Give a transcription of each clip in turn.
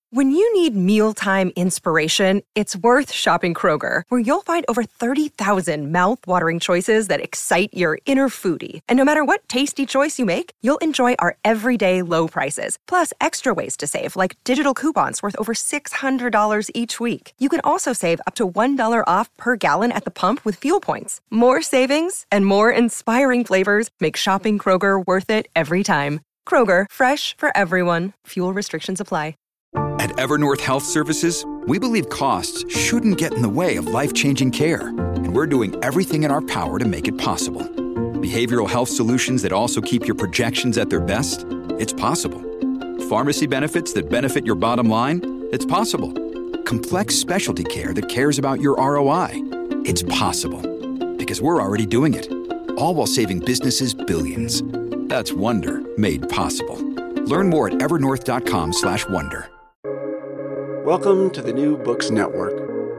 When you need mealtime inspiration, it's worth shopping Kroger, where you'll find over 30,000 mouth-watering choices that excite your inner foodie. And no matter what tasty choice you make, you'll enjoy our everyday low prices, plus extra ways to save, like digital coupons worth over $600 each week. You can also save up to $1 off per gallon at the pump with fuel points. More savings and more inspiring flavors make shopping Kroger worth it every time. Kroger, fresh for everyone. Fuel restrictions apply. At Evernorth Health Services, we believe costs shouldn't get in the way of life-changing care, and we're doing everything in our power to make it possible. Behavioral health solutions that also keep your projections at their best? It's possible. Pharmacy benefits that benefit your bottom line? It's possible. Complex specialty care that cares about your ROI? It's possible. Because we're already doing it. All while saving businesses billions. That's Wonder made possible. Learn more at evernorth.com/wonder. Welcome to the New Books Network.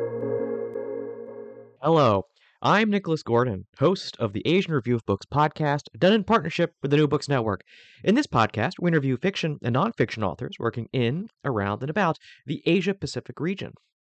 Hello, I'm Nicholas Gordon, host of the Asian Review of Books podcast, done in partnership with the New Books Network. In this podcast, we interview fiction and nonfiction authors working in, around, and about the Asia-Pacific region.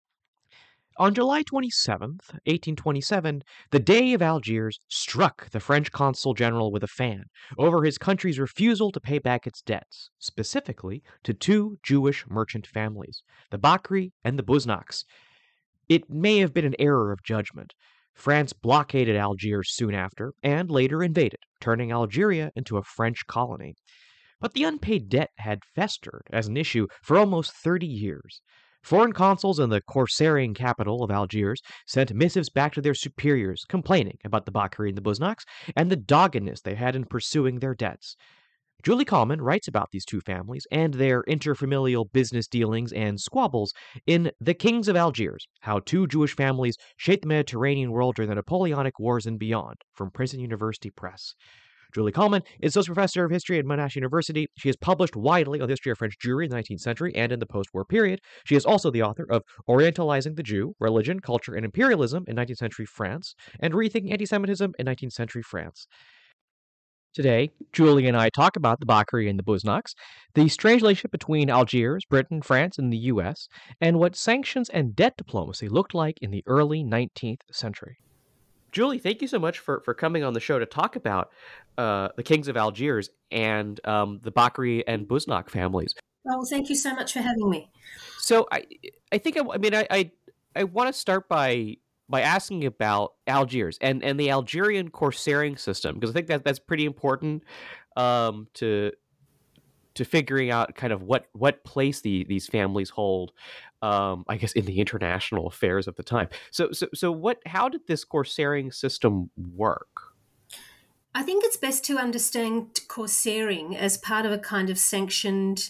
On July 27th, 1827, the Dey of Algiers struck the French consul general with a fan over his country's refusal to pay back its debts, specifically to two Jewish merchant families, the Bakri and the Buznaks. It may have been an error of judgment. France blockaded Algiers soon after, and later invaded, turning Algeria into a French colony. But the unpaid debt had festered as an issue for almost 30 years. Foreign consuls in the Corsairian capital of Algiers sent missives back to their superiors complaining about the Bakri and the Buznaks and the doggedness they had in pursuing their debts. Julie Kallman writes about these two families and their interfamilial business dealings and squabbles in The Kings of Algiers, How Two Jewish Families Shaped the Mediterranean World During the Napoleonic Wars and Beyond, from Princeton University Press. Julie Kallman is Associate Professor of History at Monash University. She has published widely on the history of French Jewry in the 19th century and in the post-war period. She is also the author of Orientalizing the Jew, Religion, Culture, and Imperialism in 19th Century France, and Rethinking Anti-Semitism in 19th Century France. Today, Julie and I talk about the Bakri and the Buznaks, the strange relationship between Algiers, Britain, France, and the U.S., and what sanctions and debt diplomacy looked like in the early 19th century. Julie, thank you so much for coming on the show to talk about the Kings of Algiers and the Bakri and Buznak families. Well, thank you so much for having me. So I think I want to start by asking about Algiers and the Algerian Corsairian system, because I think that's pretty important to figuring out kind of what place these families hold, I guess, in the international affairs of the time. So how did this Corsairian system work? I think it's best to understand Corsairian as part of a kind of sanctioned,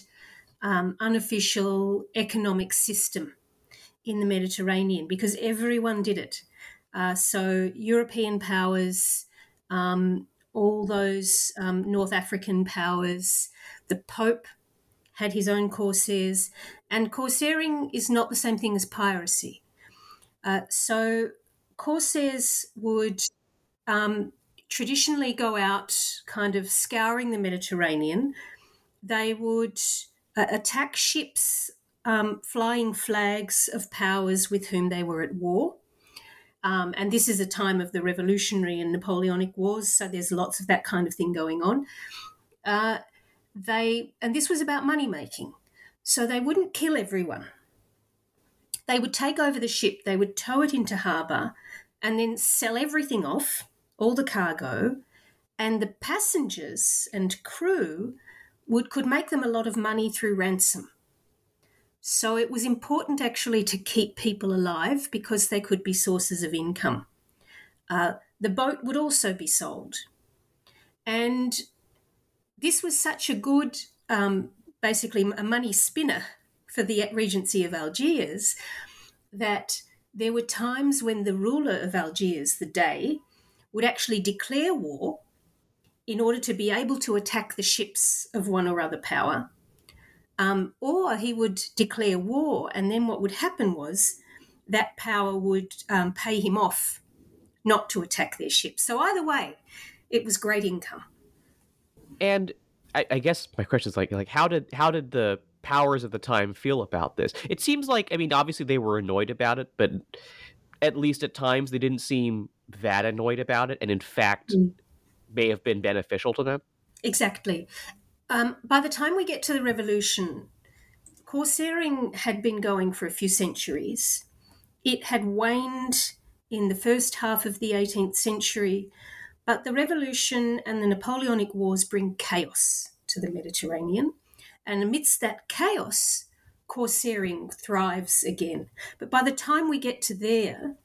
unofficial economic system in the Mediterranean, because everyone did it. So European powers, all those North African powers, the Pope had his own corsairs, and corsairing is not the same thing as piracy. So corsairs would traditionally go out kind of scouring the Mediterranean. They would attack ships flying flags of powers with whom they were at war. And this is a time of the Revolutionary and Napoleonic Wars, so there's lots of that kind of thing going on. And this was about money making. So they wouldn't kill everyone. They would take over the ship, they would tow it into harbour and then sell everything off, all the cargo, and the passengers and crew could make them a lot of money through ransom. So it was important actually to keep people alive because they could be sources of income. The boat would also be sold. And this was such a good, basically a money spinner for the Regency of Algiers that there were times when the ruler of Algiers, the Dey, would actually declare war in order to be able to attack the ships of one or other power. Or he would declare war, and then what would happen was that power would pay him off not to attack their ships. So either way, it was great income. And I guess my question is like how did the powers at the time feel about this? It seems like, I mean, obviously they were annoyed about it, but at least at times they didn't seem that annoyed about it, and in fact may have been beneficial to them. Exactly. By the time we get to the revolution, corsairing had been going for a few centuries. It had waned in the first half of the 18th century, but the revolution and the Napoleonic Wars bring chaos to the Mediterranean. And amidst that chaos, corsairing thrives again. But by the time we get to there,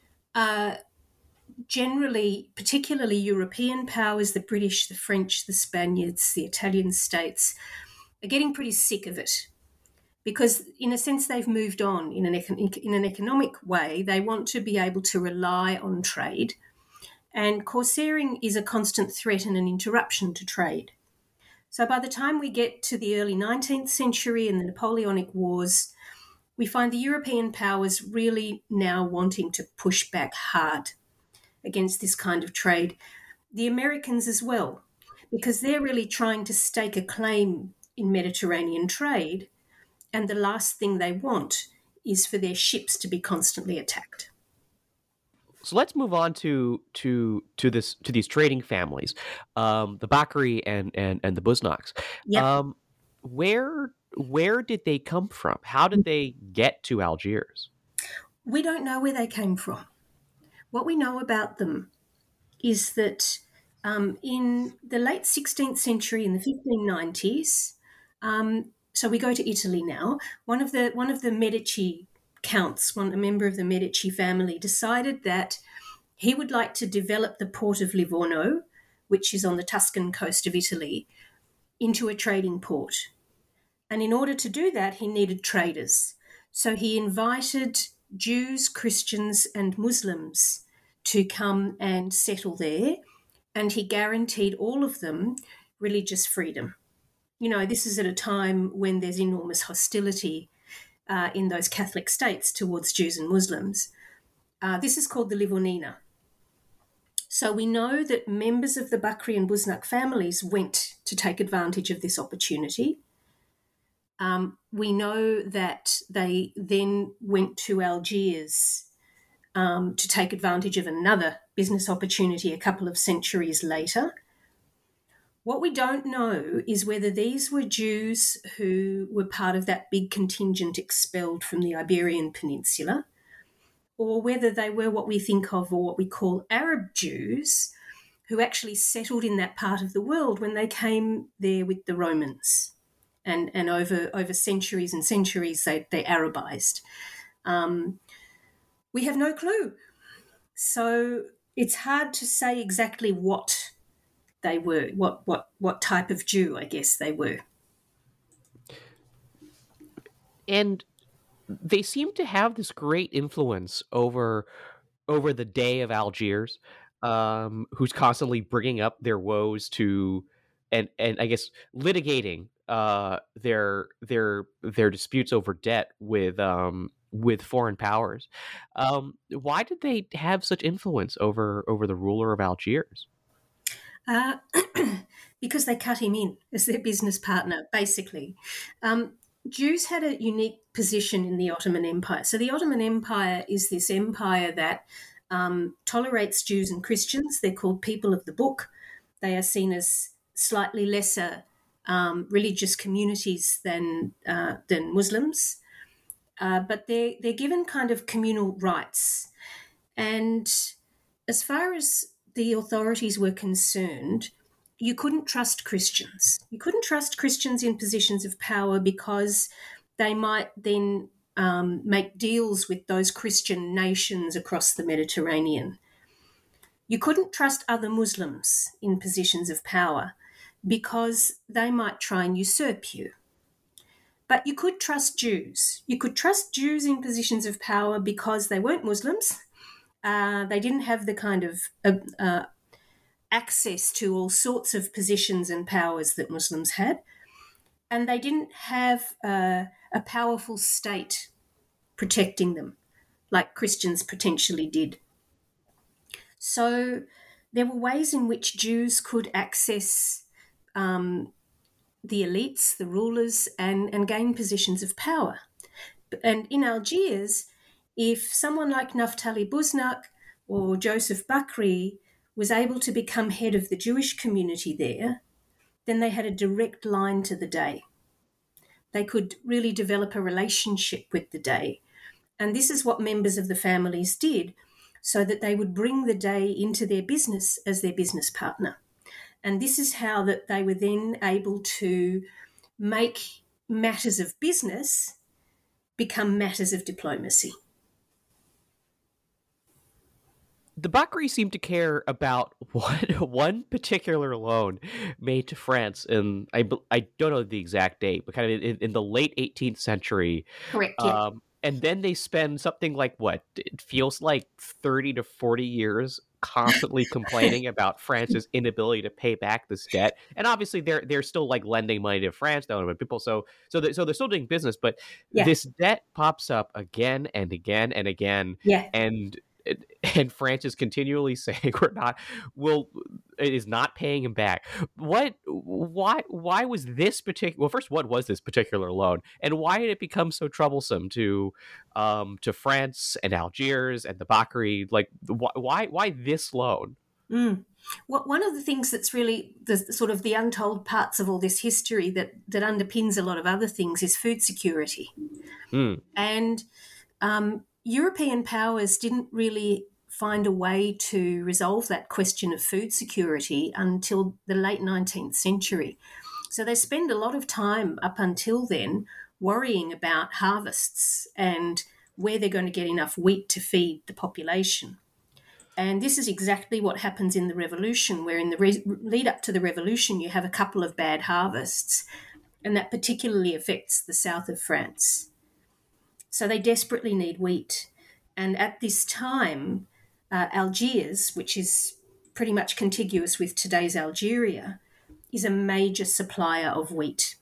generally, particularly European powers, the British, the French, the Spaniards, the Italian states, are getting pretty sick of it. Because in a sense, they've moved on in an economic way. They want to be able to rely on trade. And corsairing is a constant threat and an interruption to trade. So by the time we get to the early 19th century and the Napoleonic Wars, we find the European powers really now wanting to push back hard against this kind of trade. The Americans as well, because they're really trying to stake a claim in Mediterranean trade, and the last thing they want is for their ships to be constantly attacked. So let's move on to these trading families, the Bakri and the Buznaks. Yep. Where did they come from? How did they get to Algiers? We don't know where they came from. What we know about them is that in the late 16th century, in the 1590s, so we go to Italy now. One of the Medici counts, a member of the Medici family, decided that he would like to develop the port of Livorno, which is on the Tuscan coast of Italy, into a trading port. And in order to do that, he needed traders. So he invited Jews, Christians, and Muslims to come and settle there, and he guaranteed all of them religious freedom. You know, this is at a time when there's enormous hostility in those Catholic states towards Jews and Muslims. This is called the Livonina. So we know that members of the Bakri and Buznak families went to take advantage of this opportunity. We know that they then went to Algiers to take advantage of another business opportunity a couple of centuries later. What we don't know is whether these were Jews who were part of that big contingent expelled from the Iberian Peninsula, or whether they were what we think of or what we call Arab Jews, who actually settled in that part of the world when they came there with the Romans. And over centuries and centuries, they Arabized. We have no clue. So it's hard to say exactly what they were, what type of Jew, I guess, they were. And they seem to have this great influence over the Dey of Algiers, who's constantly bringing up their woes to, and I guess litigating their disputes over debt with foreign powers. Why did they have such influence over the ruler of Algiers? Because they cut him in as their business partner, basically. Jews had a unique position in the Ottoman Empire. So the Ottoman Empire is this empire that tolerates Jews and Christians. They're called people of the book. They are seen as slightly lesser religious communities than Muslims, but they're given kind of communal rights. And as far as the authorities were concerned, you couldn't trust Christians. You couldn't trust Christians in positions of power because they might then make deals with those Christian nations across the Mediterranean. You couldn't trust other Muslims in positions of power because they might try and usurp you. But you could trust Jews. You could trust Jews in positions of power because they weren't Muslims. They didn't have the kind of access to all sorts of positions and powers that Muslims had. And they didn't have a powerful state protecting them like Christians potentially did. So there were ways in which Jews could access the elites, the rulers, and gain positions of power. And in Algiers, if someone like Naftali Buznak or Joseph Bakri was able to become head of the Jewish community there, then they had a direct line to the Dey. They could really develop a relationship with the Dey. And this is what members of the families did, so that they would bring the Dey into their business as their business partner. And this is how that they were then able to make matters of business become matters of diplomacy. The Bakri seem to care about one particular loan made to France in, I don't know the exact date, but kind of in the late 18th century. Correct, yeah. And then they spend something like, what, it feels like 30 to 40 years constantly complaining about France's inability to pay back this debt. And obviously they're still like lending money to France, though, but people so they're still doing business, but this debt pops up again and again and again. Yeah. And France is continually saying it is not paying him back. Why was this particular? Well, first, what was this particular loan, and why did it become so troublesome to France and Algiers and the Bakri? Like, why this loan? One of the things that's really the sort of the untold parts of all this history that underpins a lot of other things is food security, and European powers didn't really find a way to resolve that question of food security until the late 19th century. So they spend a lot of time up until then worrying about harvests and where they're going to get enough wheat to feed the population. And this is exactly what happens in the revolution, where in the lead up to the revolution, you have a couple of bad harvests, and that particularly affects the south of France. So they desperately need wheat. And at this time, Algiers, which is pretty much contiguous with today's Algeria, is a major supplier of wheat.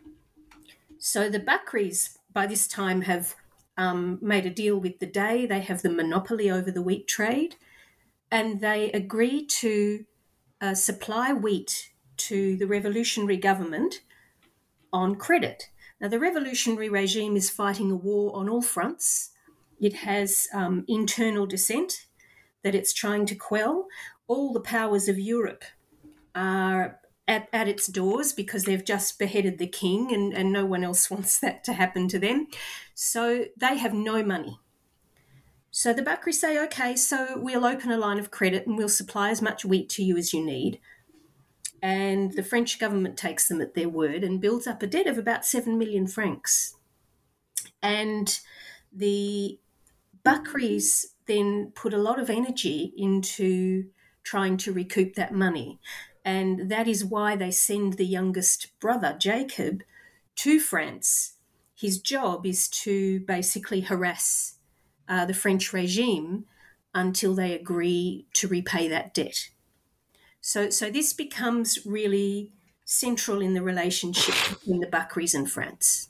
So the Bakris, by this time, have made a deal with the Dey. They have the monopoly over the wheat trade, and they agree to supply wheat to the revolutionary government on credit. Now, the revolutionary regime is fighting a war on all fronts. It has internal dissent that it's trying to quell. All the powers of Europe are at its doors because they've just beheaded the king, and no one else wants that to happen to them. So they have no money. So the Bakri say, okay, so we'll open a line of credit and we'll supply as much wheat to you as you need. And the French government takes them at their word and builds up a debt of about 7 million francs. And the Bakris then put a lot of energy into trying to recoup that money. And that is why they send the youngest brother, Jacob, to France. His job is to basically harass the French regime until they agree to repay that debt. So this becomes really central in the relationship between the Bakris and France.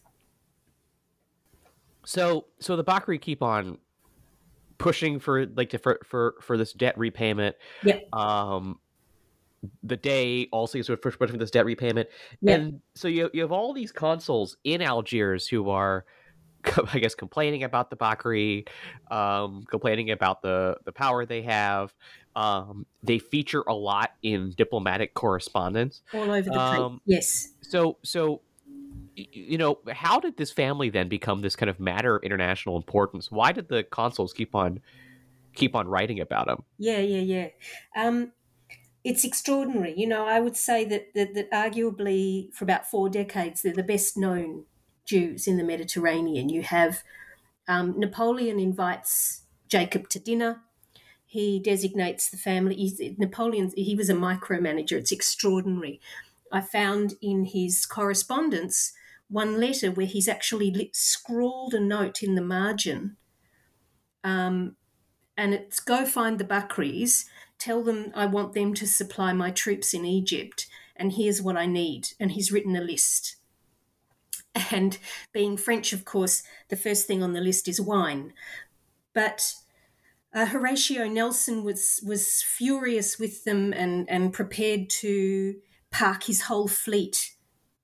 So the Bakri keep on pushing for this debt repayment. Yep. The Dey also sort of pushing for this debt repayment. Yep. And so you have all these consuls in Algiers who are, I guess, complaining about the Bakri, complaining about the power they have. They feature a lot in diplomatic correspondence. All over the place, yes. So, you know, how did this family then become this kind of matter of international importance? Why did the consuls keep on writing about them? Yeah. It's extraordinary. You know, I would say that arguably for about 4 decades, they're the best known Jews in the Mediterranean. You have Napoleon invites Jacob to dinner. He designates the family. He was a micromanager. It's extraordinary. I found in his correspondence one letter where he's actually scrawled a note in the margin, and it's go find the Bakris, tell them I want them to supply my troops in Egypt, and here's what I need. And he's written a list. And being French, of course, the first thing on the list is wine. But Horatio Nelson was furious with them and prepared to park his whole fleet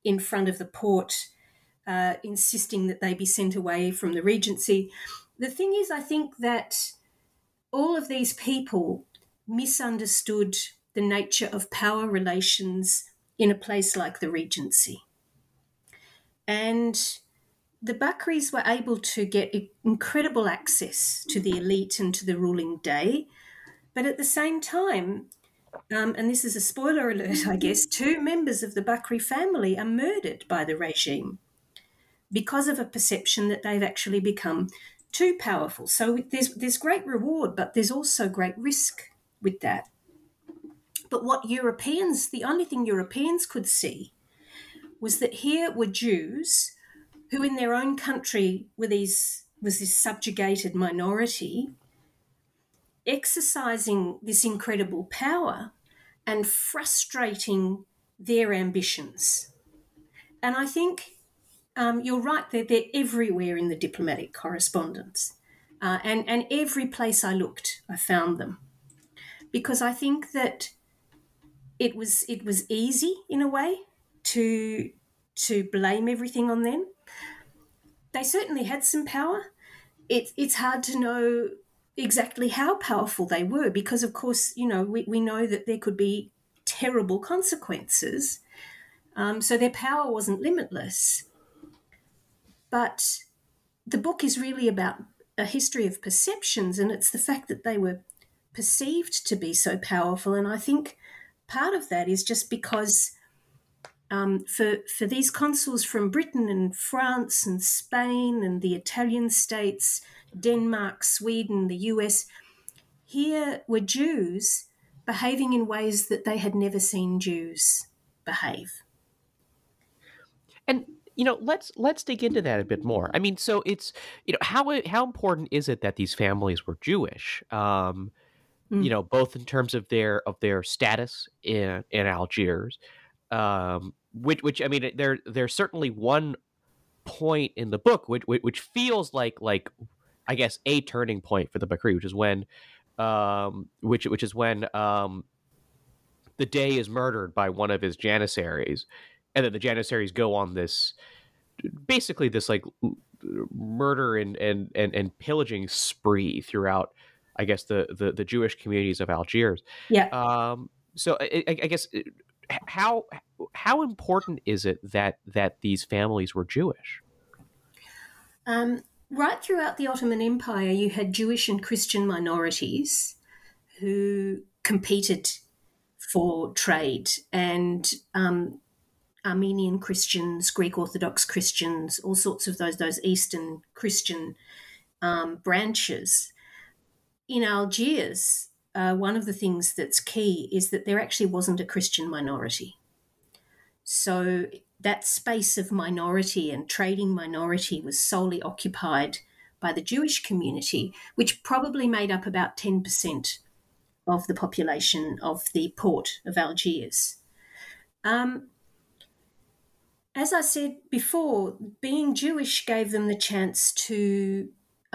in front of the Porte, insisting that they be sent away from the Regency. The thing is, I think that all of these people misunderstood the nature of power relations in a place like the Regency. And the Bakris were able to get incredible access to the elite and to the ruling day. But at the same time, and this is a spoiler alert, I guess, 2 members of the Bakri family are murdered by the regime because of a perception that they've actually become too powerful. So there's great reward, but there's also great risk with that. But what Europeans, the only thing Europeans could see was that here were Jews who in their own country was this subjugated minority exercising this incredible power and frustrating their ambitions. And I think you're right, they're everywhere in the diplomatic correspondence. And every place I looked, I found them. Because I think that it was easy, in a way, to blame everything on them. They certainly had some power. It's hard to know exactly how powerful they were because, of course, we know that there could be terrible consequences. So their power wasn't limitless. But the book is really about a history of perceptions, and it's the fact that they were perceived to be so powerful. And I think part of that is just because for these consuls from Britain and France and Spain and the Italian states, Denmark, Sweden, the US, here were Jews behaving in ways that they had never seen Jews behave. And let's dig into that a bit more. I mean, so it's how important is it that these families were Jewish? Both in terms of their status in Algiers, which I mean, there's certainly one point in the book which feels like I guess a turning point for the Bakri, which is when the Dey is murdered by one of his janissaries, and then the janissaries go on this like murder and pillaging spree throughout, I guess, the Jewish communities of Algiers. Yeah. So I guess how important is it that these families were Jewish? Right throughout the Ottoman Empire, you had Jewish and Christian minorities who competed for trade, and Armenian Christians, Greek Orthodox Christians, all sorts of those Eastern Christian branches. In Algiers, one of the things that's key is that there actually wasn't a Christian minority. So that space of minority and trading minority was solely occupied by the Jewish community, which probably made up about 10% of the population of the port of Algiers. As I said before, being Jewish gave them the chance to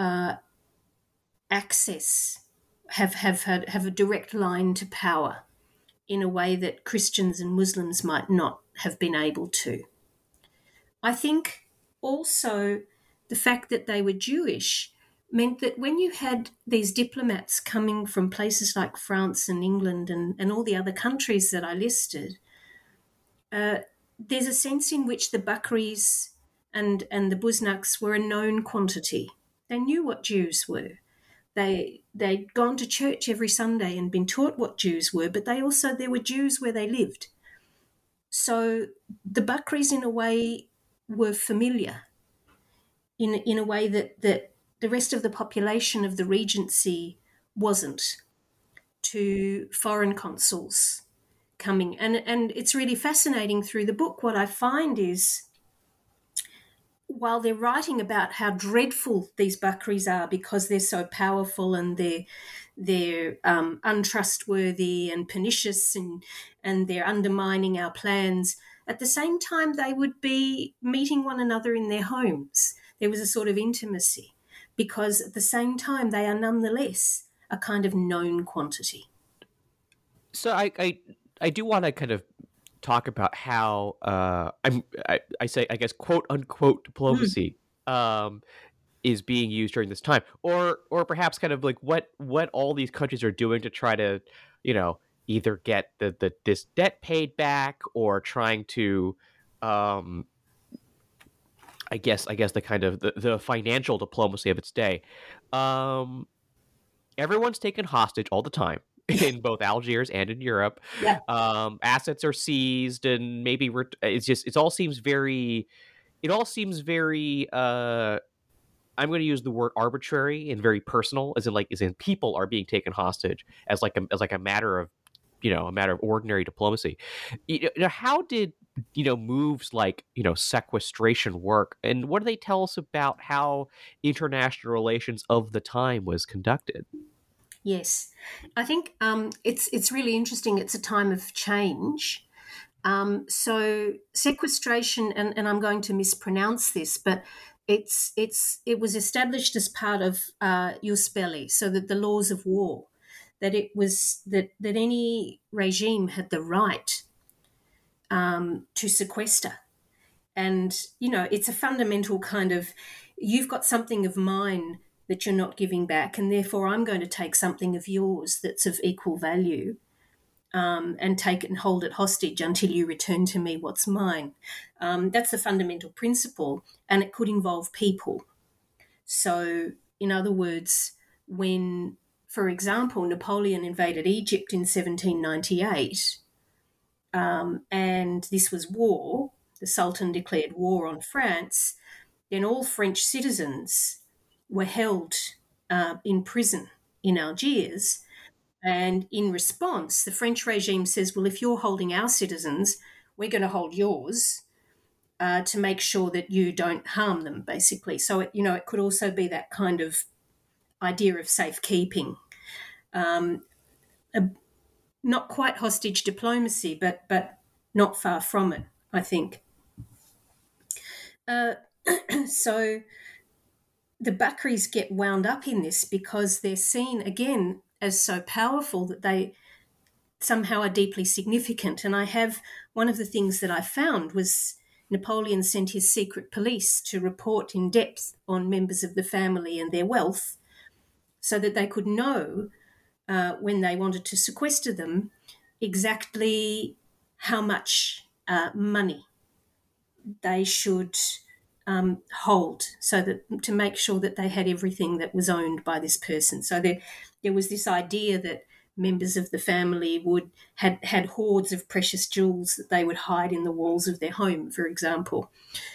have a direct line to power in a way that Christians and Muslims might not have been able to. I think also the fact that they were Jewish meant that when you had these diplomats coming from places like France and England and all the other countries that I listed, there's a sense in which the Bakris and the Buznaks were a known quantity. They knew what Jews were. They'd gone to church every Sunday and been taught what Jews were, but there were Jews where they lived. So the Bakris, in a way, were familiar in a way that the rest of the population of the Regency wasn't to foreign consuls coming. And it's really fascinating through the book. What I find is, while they're writing about how dreadful these Bakris are because they're so powerful and they're untrustworthy and pernicious and they're undermining our plans, at the same time they would be meeting one another in their homes. There was a sort of intimacy because at the same time they are nonetheless a kind of known quantity. So I do want to kind of talk about how I say, I guess, quote unquote diplomacy is being used during this time, or perhaps kind of like what all these countries are doing to try to, either get this debt paid back, or trying to, I guess the kind of the financial diplomacy of its day. Everyone's taken hostage all the time in both Algiers and in Europe. Yeah. Assets are seized, and maybe it all seems very. I'm going to use the word arbitrary and very personal, as in people are being taken hostage as a matter of, a matter of ordinary diplomacy. How did moves like sequestration work, and what do they tell us about how international relations of the time was conducted? Yes, I think it's really interesting. It's a time of change. So sequestration, and I'm going to mispronounce this, but it was established as part of jus belli, so that the laws of war, that it was that any regime had the right to sequester. And, it's a fundamental kind of, you've got something of mine that you're not giving back, and therefore I'm going to take something of yours that's of equal value, and take it and hold it hostage until you return to me what's mine. That's the fundamental principle, and it could involve people. So, in other words, when, for example, Napoleon invaded Egypt in 1798, and this was war, the Sultan declared war on France, then all French citizens were held in prison in Algiers. And in response, the French regime says, well, if you're holding our citizens, we're going to hold yours to make sure that you don't harm them, basically. So, it could also be that kind of idea of safekeeping. Not quite hostage diplomacy, but not far from it, I think. So the Bakris get wound up in this because they're seen, again, as so powerful that they somehow are deeply significant. And one of the things that I found was Napoleon sent his secret police to report in depth on members of the family and their wealth, so that they could know when they wanted to sequester them exactly how much money they should hold, so that to make sure that they had everything that was owned by this person. So there was this idea that members of the family had hoards of precious jewels that they would hide in the walls of their home, for example.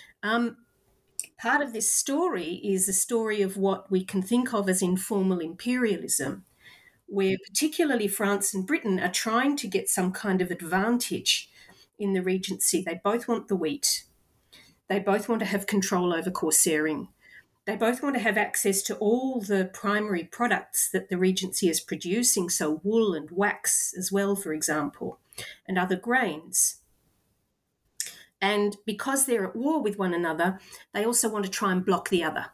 Part of this story is a story of what we can think of as informal imperialism, where particularly France and Britain are trying to get some kind of advantage in the Regency. They both want the wheat. They both want to have control over corsairing. They both want to have access to all the primary products that the Regency is producing, so wool and wax as well, for example, and other grains. And because they're at war with one another, they also want to try and block the other.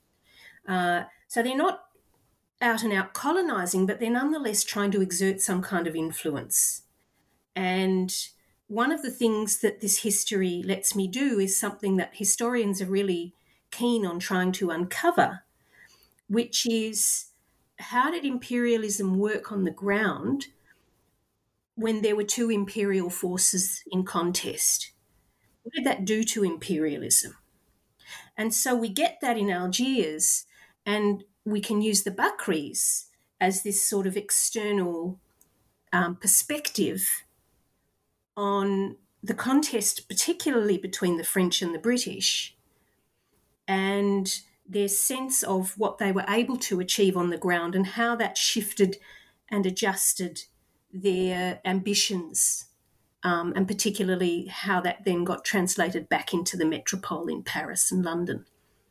So they're not out and out colonising, but they're nonetheless trying to exert some kind of influence. And one of the things that this history lets me do is something that historians are really keen on trying to uncover, which is, how did imperialism work on the ground when there were two imperial forces in contest? What did that do to imperialism? And so we get that in Algiers, and we can use the Bakris as this sort of external perspective on the contest, particularly between the French and the British, and their sense of what they were able to achieve on the ground and how that shifted and adjusted their ambitions, and particularly how that then got translated back into the metropole in Paris and London.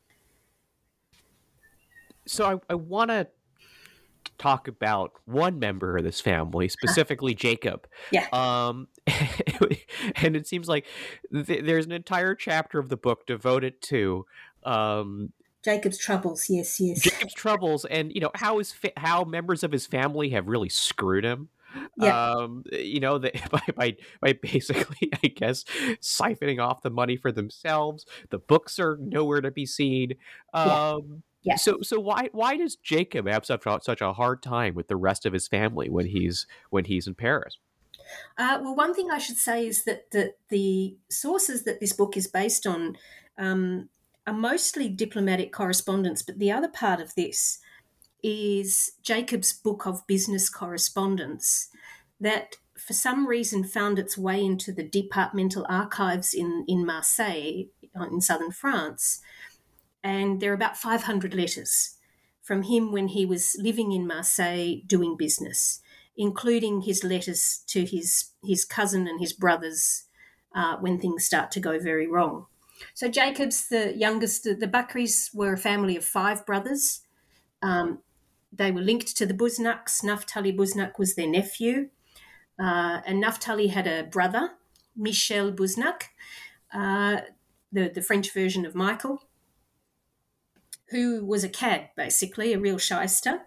So I want to talk about one member of this family, specifically Jacob. Yeah. And it seems like there's an entire chapter of the book devoted to Jacob's troubles. Yes. Jacob's troubles, and how members of his family have really screwed him. Yeah. By basically, I guess, siphoning off the money for themselves. The books are nowhere to be seen. Yeah. Um, Yeah. so why does Jacob have such a hard time with the rest of his family when he's in Paris? Well, one thing I should say is that the sources that this book is based on are mostly diplomatic correspondence, but the other part of this is Jacob's book of business correspondence that for some reason found its way into the departmental archives in Marseille, in southern France. And there are about 500 letters from him when he was living in Marseille doing business, including his letters to his cousin and his brothers when things start to go very wrong. So Jacob's the youngest. The Bakris were a family of 5 brothers. They were linked to the Busnaks. Naphtali Busnak was their nephew. And Naphtali had a brother, Michel Busnak, the French version of Michael, who was a cad, basically, a real shyster.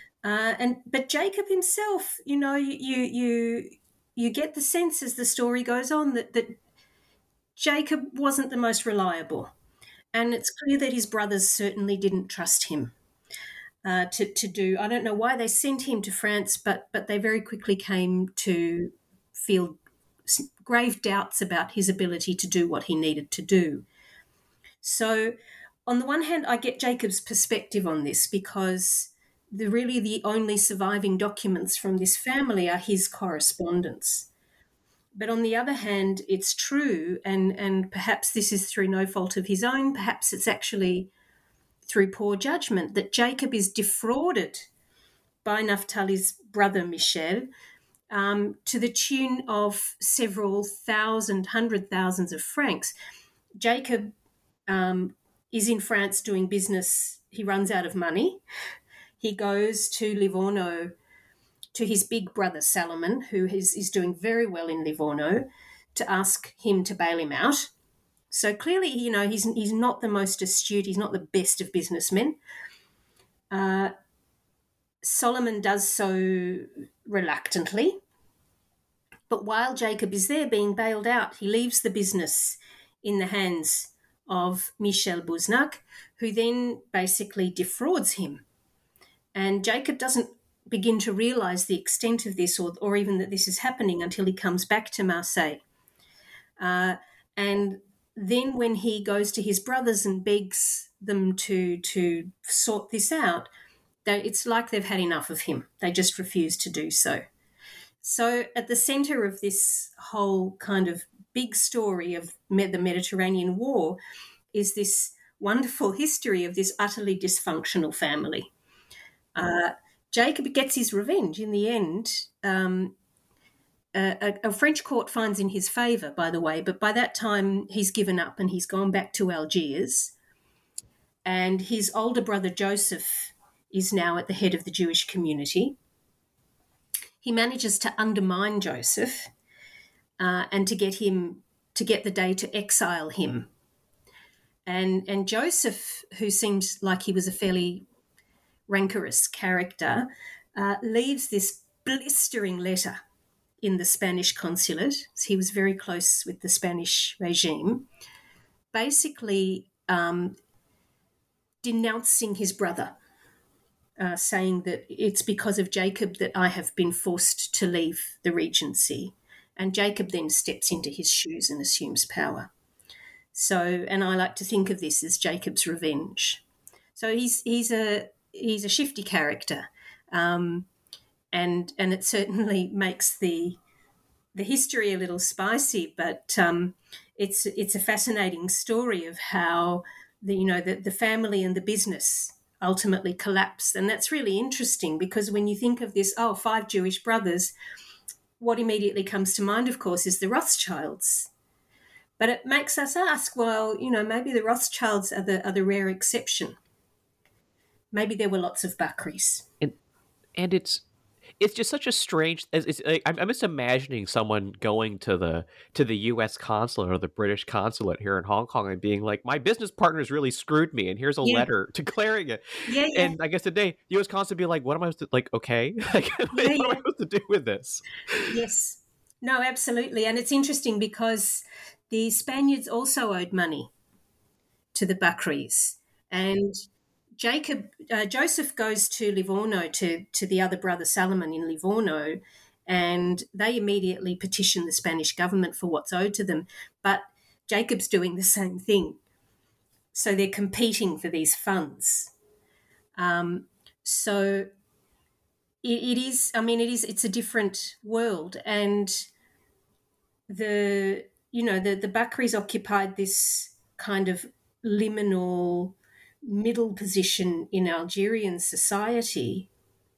But Jacob himself, you get the sense as the story goes on that Jacob wasn't the most reliable. And it's clear that his brothers certainly didn't trust him to do. I don't know why they sent him to France, but they very quickly came to feel grave doubts about his ability to do what he needed to do. So on the one hand, I get Jacob's perspective on this because the only surviving documents from this family are his correspondence. But on the other hand, it's true, and perhaps this is through no fault of his own, perhaps it's actually through poor judgment, that Jacob is defrauded by Naphtali's brother Michel to the tune of several thousand, 100,000s of francs. Jacob is in France doing business. He runs out of money. He goes to Livorno to his big brother Salomon, who is doing very well in Livorno, to ask him to bail him out. So clearly, he's not the most astute. He's not the best of businessmen. Solomon does so reluctantly. But while Jacob is there being bailed out, he leaves the business in the hands of Michel Busnak, who then basically defrauds him. And Jacob doesn't begin to realise the extent of this or even that this is happening until he comes back to Marseille. And then when he goes to his brothers and begs them to sort this out, it's like they've had enough of him. They just refuse to do so. So at the centre of this whole kind of big story of the Mediterranean War is this wonderful history of this utterly dysfunctional family. Jacob gets his revenge in the end. A French court finds in his favour, by the way, but by that time he's given up and he's gone back to Algiers. And his older brother Joseph is now at the head of the Jewish community. He manages to undermine Joseph and to get the Dey to exile him. And Joseph, who seemed like he was a fairly rancorous character, leaves this blistering letter in the Spanish consulate. He was very close with the Spanish regime, basically denouncing his brother, saying that it's because of Jacob that I have been forced to leave the regency. And Jacob then steps into his shoes and assumes power. So, and I like to think of this as Jacob's revenge. So he's a shifty character, and it certainly makes the history a little spicy. But it's a fascinating story of how the family and the business ultimately collapsed, and that's really interesting because when you think of this, 5 Jewish brothers, what immediately comes to mind, of course, is the Rothschilds. But it makes us ask, well, maybe the Rothschilds are the rare exception. Maybe there were lots of Bakris. And it's just such a strange. It's like, I'm just imagining someone going to the U.S. consulate or the British consulate here in Hong Kong and being like, "My business partners really screwed me, and here's a Yeah, letter declaring it." yeah, yeah, And I guess today the U.S. consulate would be like, "What am I supposed to like? Okay, like, what yeah, am I yeah. supposed to do with this?" Yes. No, absolutely. And it's interesting because the Spaniards also owed money to the Bakris. And Joseph goes to Livorno, to the other brother Salomon in Livorno, and they immediately petition the Spanish government for what's owed to them. But Jacob's doing the same thing. So they're competing for these funds. So it's a different world. And the Bakris occupied this kind of liminal middle position in Algerian society,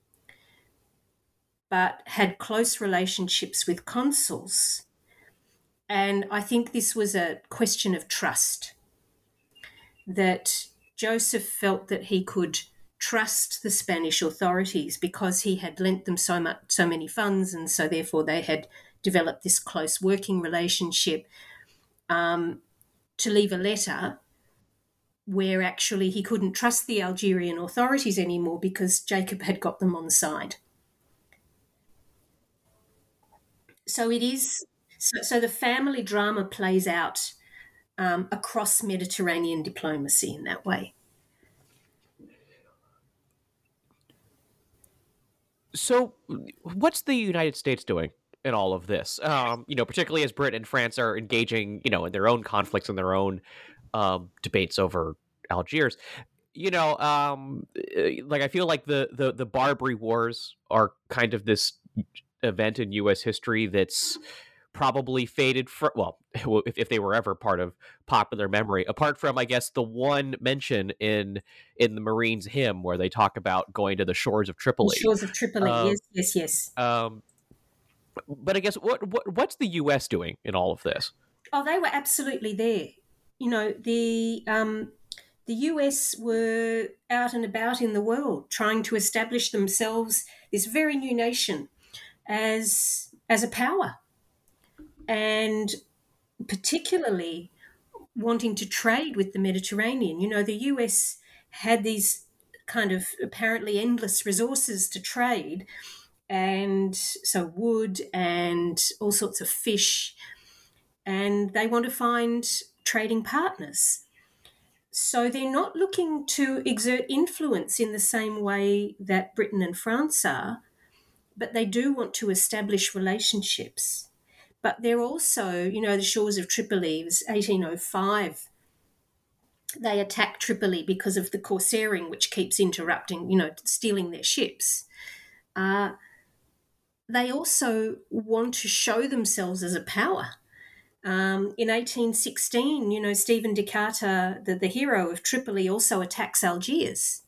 but had close relationships with consuls. And I think this was a question of trust, that Joseph felt that he could trust the Spanish authorities because he had lent them so many funds, and so therefore they had developed this close working relationship, to leave a letter where actually he couldn't trust the Algerian authorities anymore because Jacob had got them on side. So it is. So the family drama plays out across Mediterranean diplomacy in that way. So, what's the United States doing in all of this? Particularly as Britain and France are engaging, in their own conflicts and their own debates over Algiers. Like I feel like the Barbary Wars are kind of this event in U.S. history that's probably faded from, well, if they were ever part of popular memory, apart from, I guess, the one mention in the Marines hymn where they talk about going to the shores of Tripoli. The shores of Tripoli, yes. But I guess what's the U.S. doing in all of this? Oh, they were absolutely there. The US were out and about in the world trying to establish themselves, this very new nation, as a power, and particularly wanting to trade with the Mediterranean. The US had these kind of apparently endless resources to trade, and so wood and all sorts of fish, and they want to find trading partners. So they're not looking to exert influence in the same way that Britain and France are, but they do want to establish relationships. But they're also, the shores of Tripoli, it was 1805. They attack Tripoli because of the corsairing, which keeps interrupting, stealing their ships. They also want to show themselves as a power. In 1816, Stephen Decatur, the hero of Tripoli, also attacks Algiers,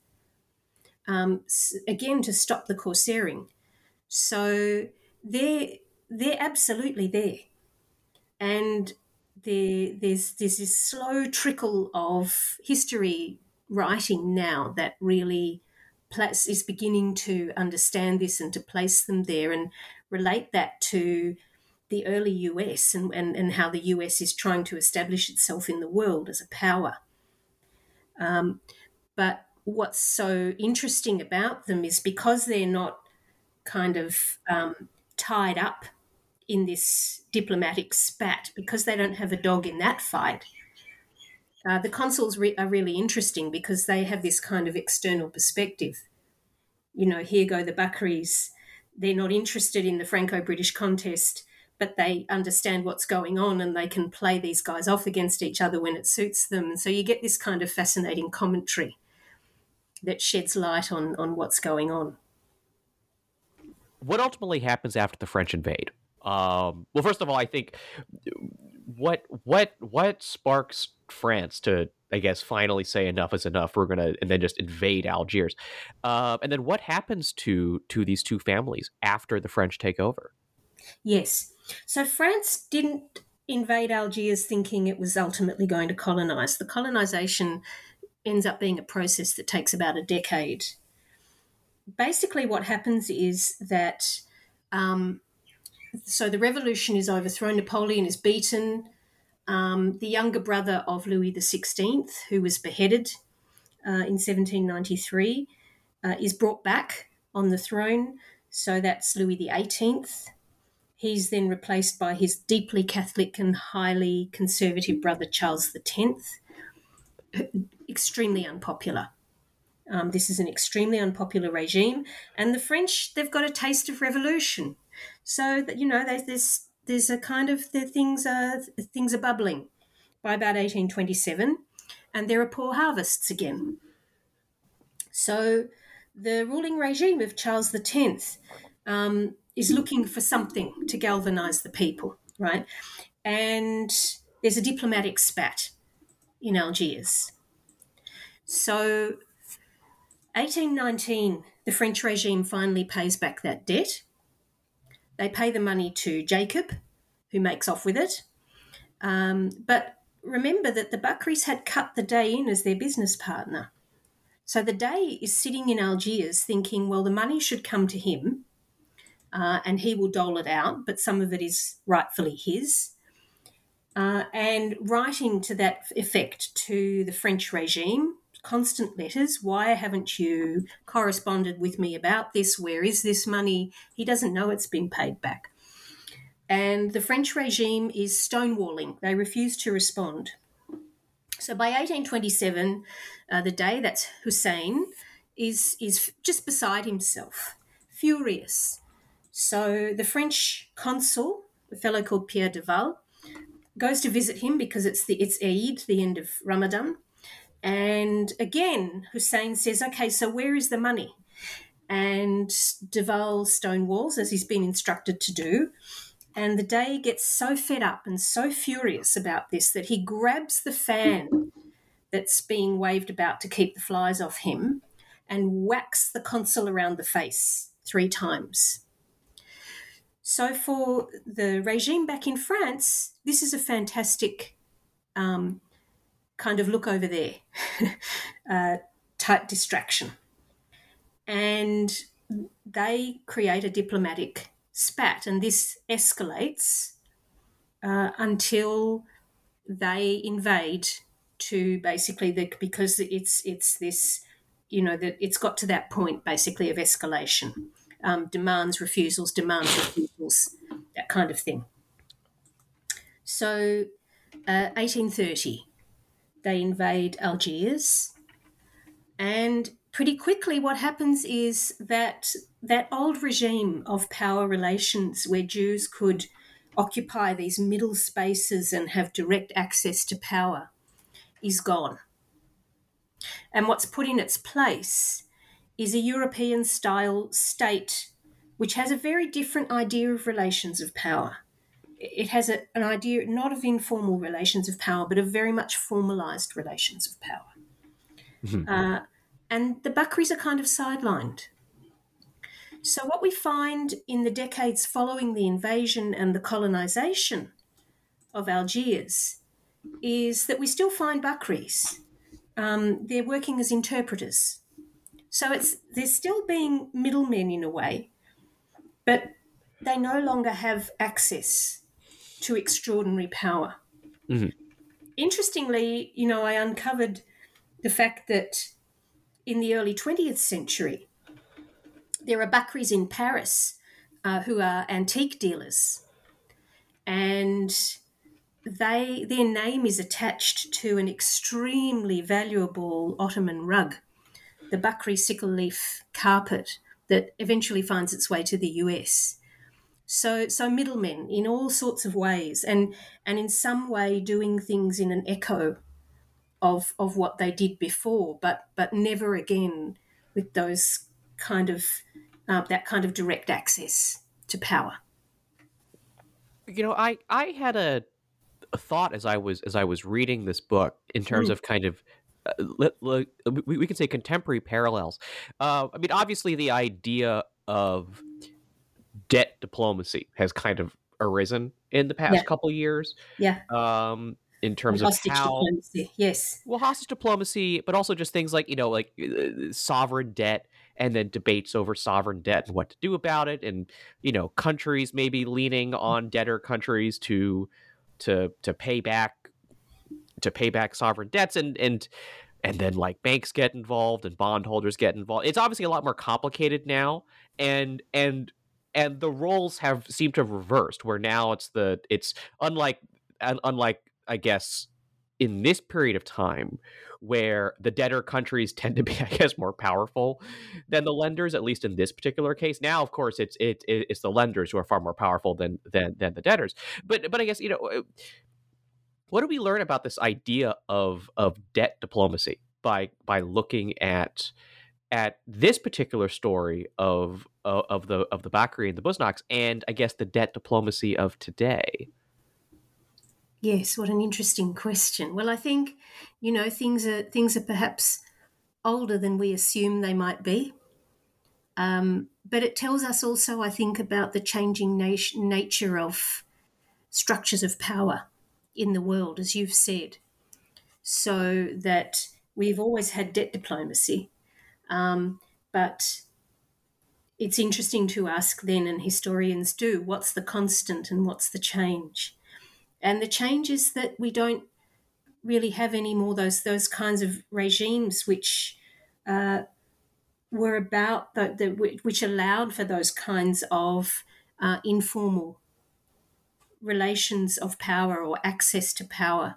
again to stop the corsairing. So they're absolutely there, and there's this slow trickle of history writing now that really is beginning to understand this and to place them there and relate that to the early US and how the US is trying to establish itself in the world as a power. But what's so interesting about them is because they're not kind of tied up in this diplomatic spat, because they don't have a dog in that fight, the consuls are really interesting because they have this kind of external perspective. Here go the Bakris. They're not interested in the Franco-British contest, but they understand what's going on and they can play these guys off against each other when it suits them. And so you get this kind of fascinating commentary that sheds light on what's going on. What ultimately happens after the French invade? Well, first of all, I think what sparks France to, I guess, finally say enough is enough. We're gonna, and then just invade Algiers, and then what happens to these two families after the French take over? Yes, so France didn't invade Algiers thinking it was ultimately going to colonise. The colonisation ends up being a process that takes about a decade. basically what happens is that so the revolution is overthrown, Napoleon is beaten. The younger brother of Louis XVI, who was beheaded in 1793, is brought back on the throne. So that's Louis XVIII. He's then replaced by his deeply Catholic and highly conservative brother, Charles X, extremely unpopular. This is an extremely unpopular regime. And the French, they've got a taste of revolution. So that, there's a kind of things are bubbling by about 1827, and there are poor harvests again. So the ruling regime of Charles X is looking for something to galvanise the people, right? And there's a diplomatic spat in Algiers. So 1819, the French regime finally pays back that debt. They pay the money to Jacob, who makes off with it. But remember that the Bakris had cut the Dey in as their business partner. So the Dey is sitting in Algiers thinking, well, the money should come to him and he will dole it out, but some of it is rightfully his. And writing to that effect to the French regime, constant letters, why haven't you corresponded with me about this? Where is this money? He doesn't know it's been paid back. And the French regime is stonewalling. They refuse to respond. So by 1827, the Dey, that's Hussein, is just beside himself, furious. So the French consul, a fellow called Pierre Duval, goes to visit him because it's Eid, the end of Ramadan. And again, Hussein says, okay, so where is the money? And Duval stonewalls, as he's been instructed to do. And the Dey gets so fed up and so furious about this that he grabs the fan that's being waved about to keep the flies off him and whacks the consul around the face 3 times. So for the regime back in France, this is a fantastic kind of look over there type distraction. And they create a diplomatic spat, and this escalates until they invade to basically because it's this, that it's got to that point basically of escalation, demands, refusals, that kind of thing. So 1830, they invade Algiers, and pretty quickly what happens is that old regime of power relations where Jews could occupy these middle spaces and have direct access to power is gone. And what's put in its place is a European-style state which has a very different idea of relations of power. It has an idea not of informal relations of power, but of very much formalised relations of power. Mm-hmm. And the Bakris are kind of sidelined. So what we find in the decades following the invasion and the colonisation of Algiers is that we still find Bakris. They're working as interpreters. So they're still being middlemen in a way, but they no longer have access to extraordinary power. Mm-hmm. Interestingly, I uncovered the fact that in the early 20th century, there are Bakris in Paris who are antique dealers, and their name is attached to an extremely valuable Ottoman rug, the Bakri sickle leaf carpet that eventually finds its way to the US. So middlemen in all sorts of ways, and in some way doing things in an echo of what they did before, but never again with those kind of that kind of direct access to power. I had a thought as I was reading this book in terms of kind of we can say contemporary parallels. Obviously the idea of debt diplomacy has kind of arisen in the past couple of years. Yeah. in terms And of hostage how diplomacy, yes. well hostage diplomacy, but also just things like sovereign debt, and then debates over sovereign debt and what to do about it, and countries maybe leaning on debtor countries to pay back sovereign debts, and then like banks get involved and bondholders get involved. It's obviously a lot more complicated now, and the roles have seemed to have reversed, where now it's unlike I guess in this period of time where the debtor countries tend to be, I guess, more powerful than the lenders, at least in this particular case. Now, of course, it's the lenders who are far more powerful than the debtors. But I guess what do we learn about this idea of debt diplomacy by looking at this particular story of the Bakri and the Busnaks, and I guess the debt diplomacy of today? Yes, what an interesting question. Well, I think, things are perhaps older than we assume they might be. But it tells us also, I think, about the changing nature of structures of power in the world, as you've said. So that we've always had debt diplomacy, but it's interesting to ask then, and historians do, what's the constant and what's the change? And the change is that we don't really have any more those kinds of regimes which were about which allowed for those kinds of informal relations of power or access to power.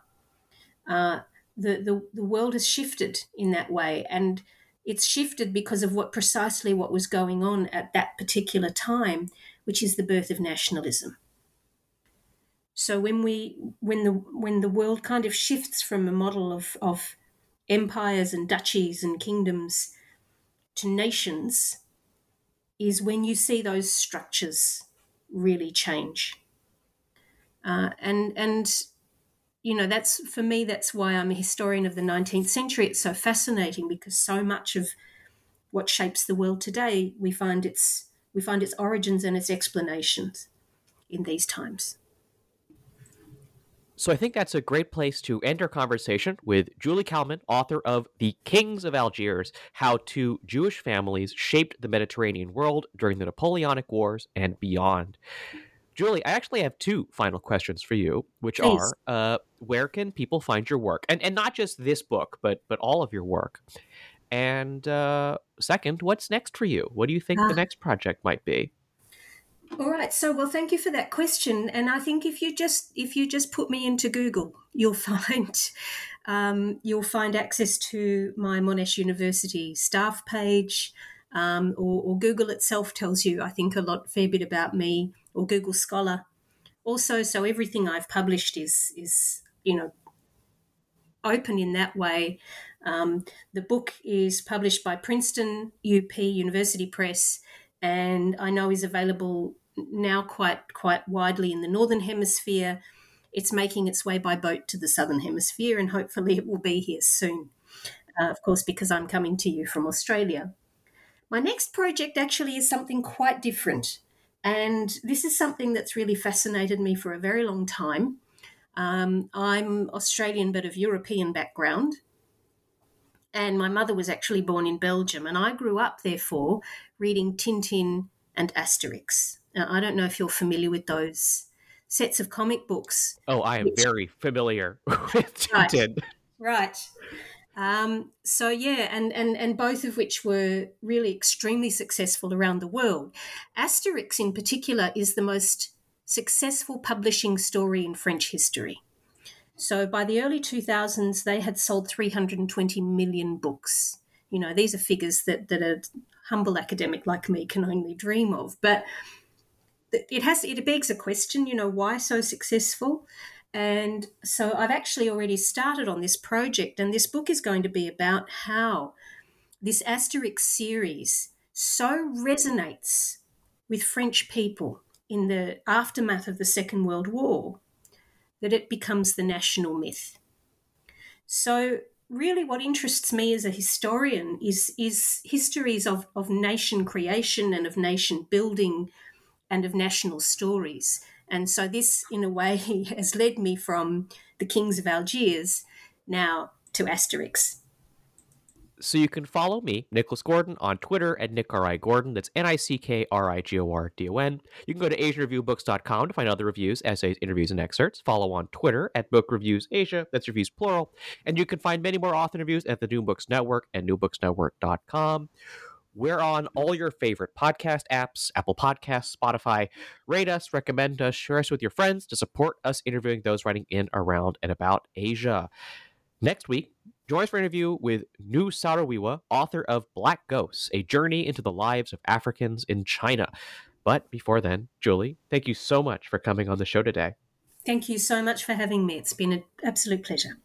The world has shifted in that way, and it's shifted because of precisely what was going on at that particular time, which is the birth of nationalism. So when the world kind of shifts from a model of empires and duchies and kingdoms to nations, is when you see those structures really change. And that's, for me, that's why I'm a historian of the 19th century. It's so fascinating, because so much of what shapes the world today, we find its origins and its explanations in these times. So I think that's a great place to end our conversation with Julie Kalman, author of The Kings of Algiers: How Two Jewish Families Shaped the Mediterranean World During the Napoleonic Wars and Beyond. Julie, I actually have two final questions for you, which Please. are, where can people find your work? And not just this book, but all of your work. And second, what's next for you? What do you think the next project might be? All right. So, well, thank you for that question. And I think if you just put me into Google, you'll find access to my Monash University staff page, or Google itself tells you, I think, a fair bit about me, or Google Scholar. Also, so everything I've published is open in that way. The book is published by Princeton UP University Press, and I know is available now quite widely in the Northern Hemisphere. It's making its way by boat to the Southern Hemisphere, and hopefully it will be here soon, of course, because I'm coming to you from Australia. My next project actually is something quite different, and this is something that's really fascinated me for a very long time. I'm Australian but of European background, and my mother was actually born in Belgium, and I grew up, therefore, reading Tintin and Asterix. Now, I don't know if you're familiar with those sets of comic books. Oh, I am very familiar with Tintin. Right. So, yeah, and both of which were really extremely successful around the world. Asterix, in particular, is the most successful publishing story in French history. So by the early 2000s, they had sold 320 million books. These are figures that a humble academic like me can only dream of. But it begs a question, why so successful? And so I've actually already started on this project, and this book is going to be about how this Asterix series so resonates with French people in the aftermath of the Second World War that it becomes the national myth. So really what interests me as a historian is histories of nation creation and of nation building and of national stories. And so this, in a way, has led me from the Kings of Algiers now to Asterix. So you can follow me, Nicholas Gordon, on Twitter at NickRIGordon. That's NickRigordon. You can go to AsianReviewBooks.com to find other reviews, essays, interviews, and excerpts. Follow on Twitter at Book Reviews Asia. That's reviews plural. And you can find many more author interviews at the New Books Network and NewBooksNetwork.com. We're on all your favorite podcast apps, Apple Podcasts, Spotify. Rate us, recommend us, share us with your friends to support us interviewing those writing in, around, and about Asia. Next week, join us for an interview with Nu Sarawiwa, author of Black Ghosts, A Journey into the Lives of Africans in China. But before then, Julie, thank you so much for coming on the show today. Thank you so much for having me. It's been an absolute pleasure.